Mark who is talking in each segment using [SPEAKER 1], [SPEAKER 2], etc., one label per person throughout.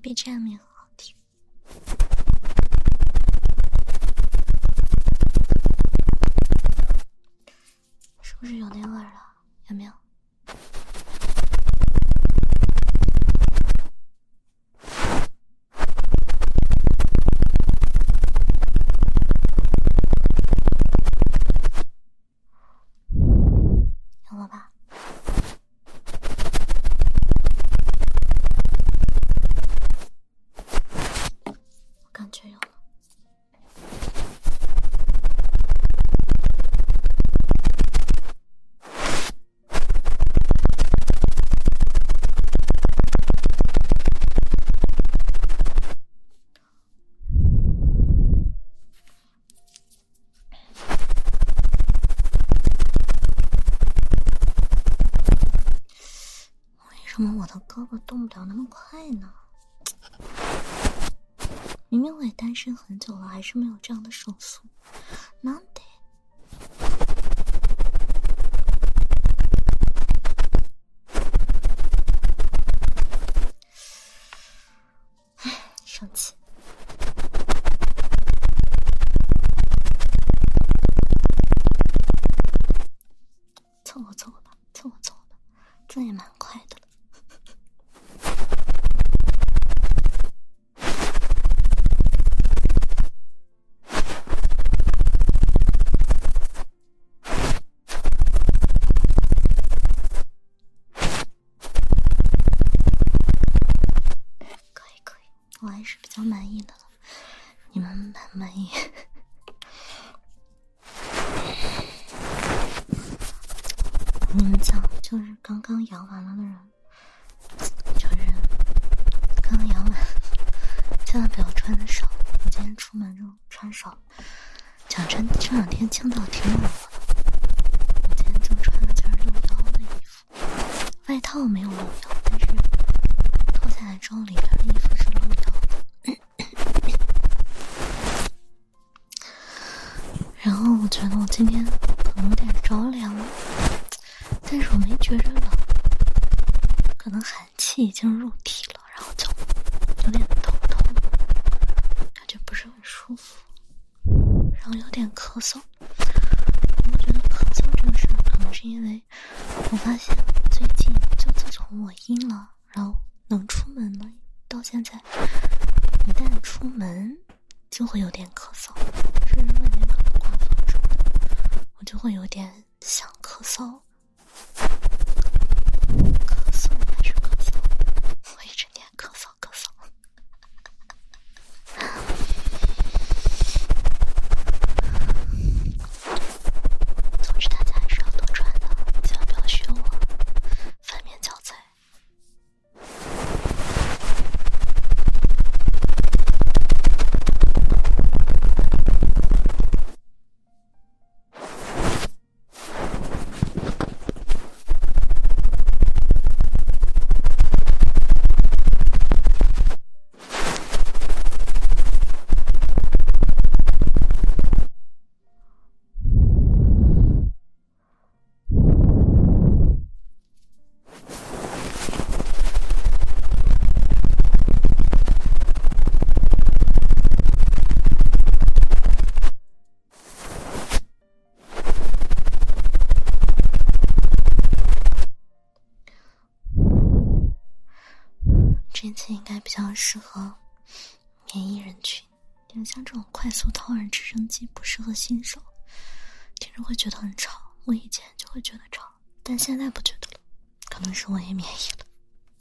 [SPEAKER 1] BGM 也很好听。是不是有那味儿了？有没有？有了吧？我感觉有了。为什么我的胳膊动不了那么快呢？明明我也单身很久了，还是没有这样的手速。なんで？生气。凑合凑合吧，凑合凑合吧，这也蛮快的了。我还是比较满意的了，你们满不满意？我跟你们讲，就是刚刚阳完了的人，就是刚刚阳完，千万不要穿的少。我今天出门就穿少，讲真，这两天青岛挺冷的，我今天就穿了件露腰的衣服，外套没有露腰，但是脱下来之后里边的衣服是露腰的。然后我觉得我今天可能有点着凉，但是我没觉着冷，可能寒气已经入体了，然后就有点头痛，感觉不是很舒服，然后有点咳嗽。我觉得咳嗽这个事儿，可能是因为我发现最近就自从我阴了，然后能出门了，到现在一旦出门就会有点咳嗽，是外面可能刮风什么的，我就会有点想咳嗽。咳嗽还是咳嗽？我一直念咳嗽咳嗽。总之大家还是要多穿的，千万不要学我，反面教材。这次应该比较适合免疫人群，因为像这种快速掏人直升机不适合新手，听着会觉得很吵。我以前就会觉得吵，但现在不觉得了，可能是我也免疫了。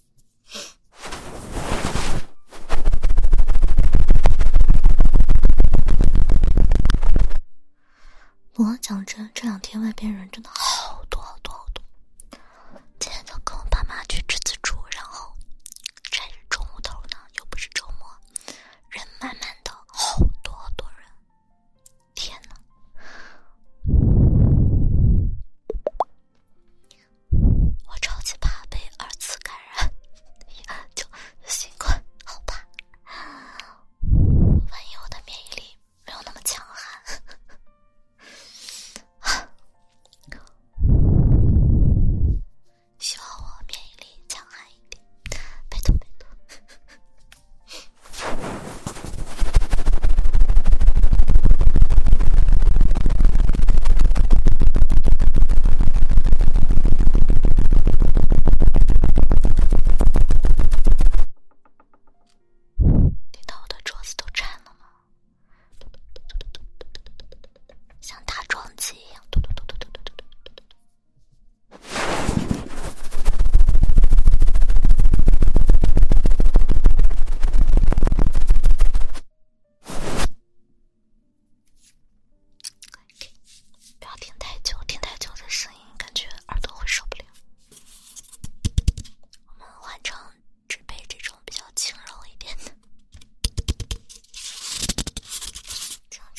[SPEAKER 1] 不过讲真，这两天外边人真的好多好多好多。今天就跟我爸妈去吃自助，然后这是中午头呢，又不是周末，人满满的，好多好多人，天哪！我超级怕被二次感染，就新冠，好怕。万一我的免疫力没有那么强悍。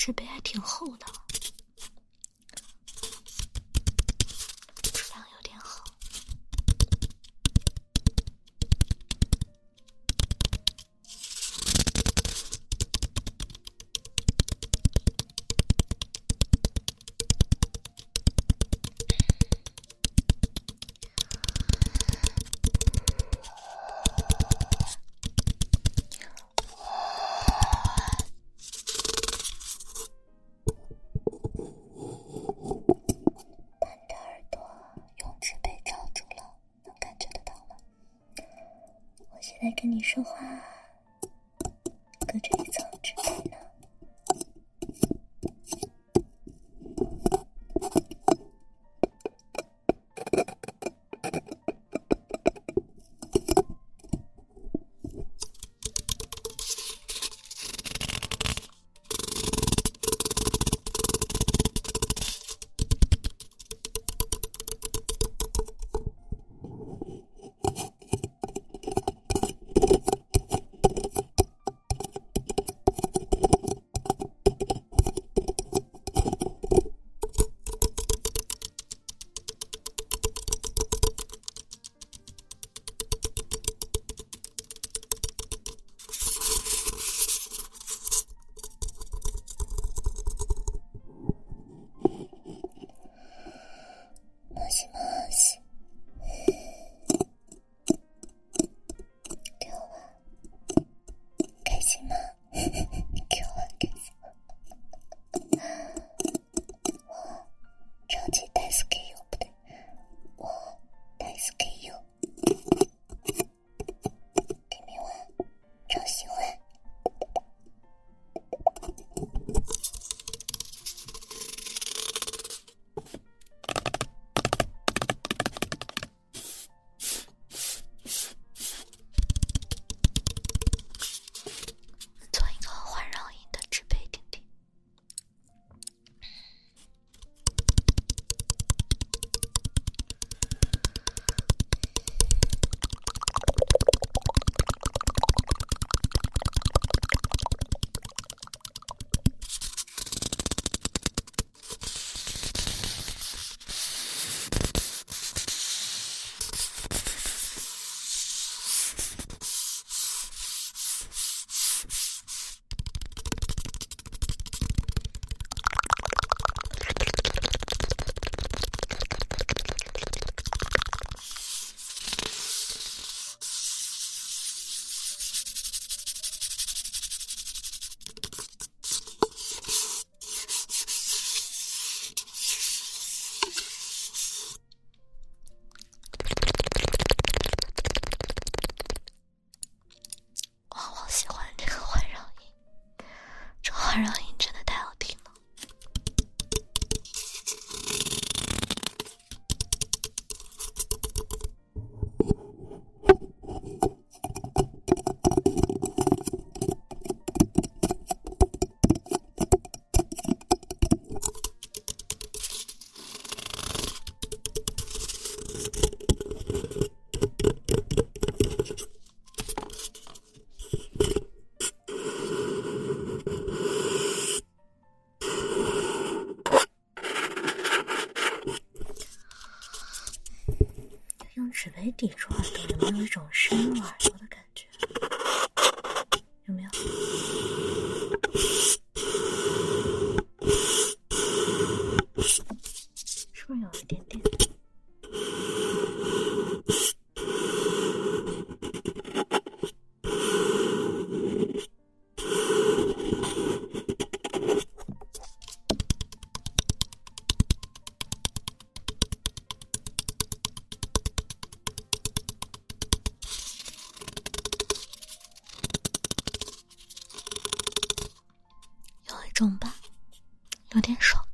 [SPEAKER 1] 纸杯还挺厚的，质量有点好。在跟你说话，隔着一层纸杯呢。环绕音真的太好听了。用纸杯抵住耳朵，有没有一种深入耳朵的感觉？有没有？是不是有一点点？有一种吧，有点爽。